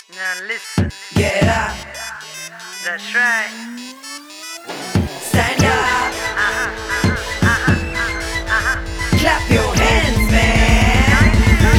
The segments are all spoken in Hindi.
Now listen. Get up. That's right. Stand up. Clap your hands, man.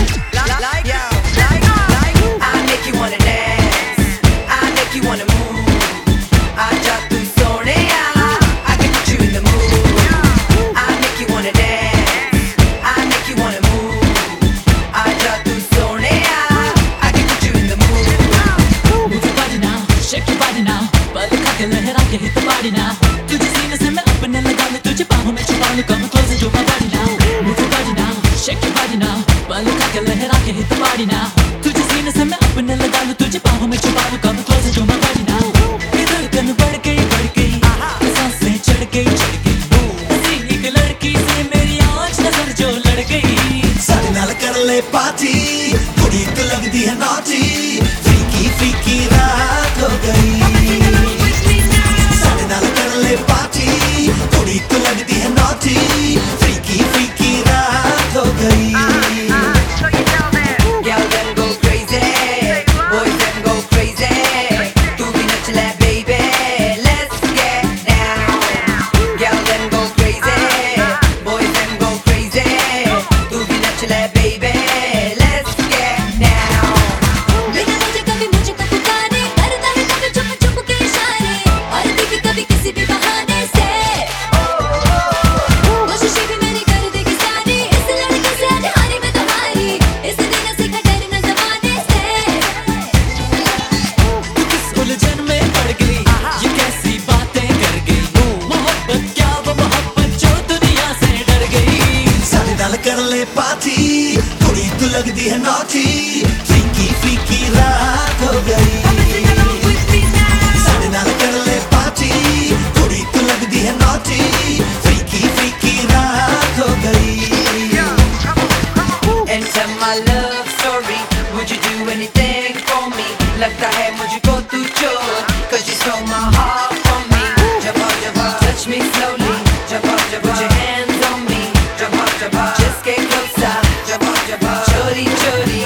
I make you wanna dance. I make you wanna move. आजा तू Sonia, I can put you in the mood. I make you wanna dance. I make you wanna move. आजा तू Sonia, I can put you in the mood. Move your body now, shake your body now. पल खा के लहरा के hit the body now. तुझे सीने से मैं अपने लगा लूं, तुझे बाहों में छुपा लूं, come close and do my body now. Move your body now, shake your body now. पल खा के लहरा के hit the body now. तुझे सीने से मैं अपने लगा लूं, तुझे बाहों में छुपा लूं, come close and do my body now. ये धड़कन बढ़ गई, सांसें चढ़ गई, हसीन एक लड़की से मेरी आज नजर जो लड़ गई. सारे नाल कर ले पार्टी, कुड़ी तो लगदी है naughty, freaky freaky रात हो गई. सारे नाल कर ले पार्टी, कुड़ी तो लगदी है naughty, freaky freaky रात हो गई. So you tell me. Girl them go crazy, boys them go crazy. तू भी नच ले baby, let's get down. Girl them go crazy, boys them go crazy. तू भी नच ले baby, let's get down. बिना मुझे कभी मुझको पुकारे, करता है कभी चुप चुप के इशारे, और भी कभी किसी भी बहाने से कोशिशें भी मेरी कर देगी सारी, इस लड़के से आज हारी मैं तुम्हारी, इस दिन से खटर न जमाने से. तू किस उलझन में पड़ गई, ये कैसी बातें कर गई. मोहब्बत क्या वो मोहब्बत जो दुनिया से डर गई. सारे नाल कर ले पार्टी, कुड़ी तो लगदी है naughty, freaky freaky रात हो गई. सारे नाल कर ले पार्टी, कुड़ी तो लगदी है naughty, freaky freaky रात हो गई. Enter my love story, would you do anything for me? लगता है मुझको तू चोर, 'cause you stole my heart from me. Jabba jabba, touch me slowly. Jabba jabba, put your hands on me. Jabba jabba, just get closer. Jabba jabba, chori chori.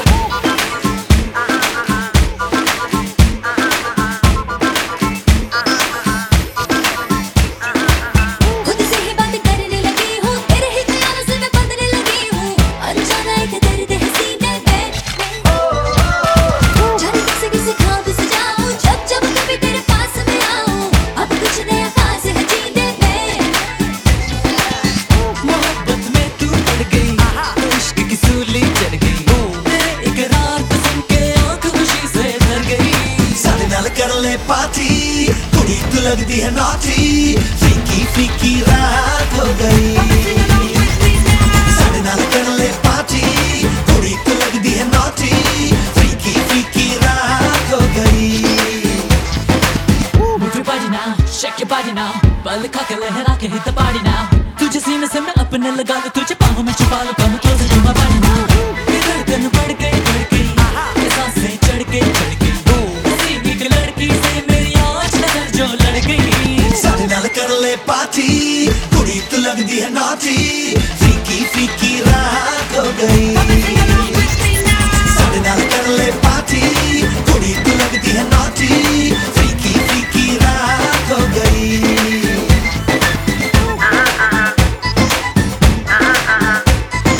खुद से ही बात करने लगी हूँ, तेरे ही ख्यालों से मैं बंधने लगी हूँ, अनजाना एक दर्द है सीने में. जाने कैसे किसी ख्वाब से जाऊँ, जब जब कभी तेरे पास मैं आऊँ, अब कुछ नया खास है जीने में. मोहब्बत में तू पड़ गई, इश्क की सूली चढ़ गई. तेरे इकरार को सुन के आँख खुशी से भर गई. सारे नाल कर ले पार्टी, कुड़ी तो लगदी है naughty, freaky freaky रात हो गई. सारे नाल कर ले पार्टी, कुड़ी तो लगदी है naughty, freaky freaky रात हो गई. Move your body now, shake your body now. पल खा के लहरा के hit the body now. तुझे सीने से मैं अपने लगा लूं, तुझे बाहों में छुपा लूं, come close and do my body now. ये धड़कन बढ़ गई, ये सांसें चढ़ गई, हसीन एक लड़की से मेरी आज नजर जो लड़ गई. सारे नाल कर ले पार्टी, कुड़ी तो लगदी है naughty, freaky freaky रात हो गई. सारे नाल कर ले पार्टी, कुड़ी तो लगदी है naughty, freaky freaky रात हो गई.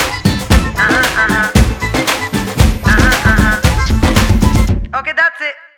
Okay, that's it.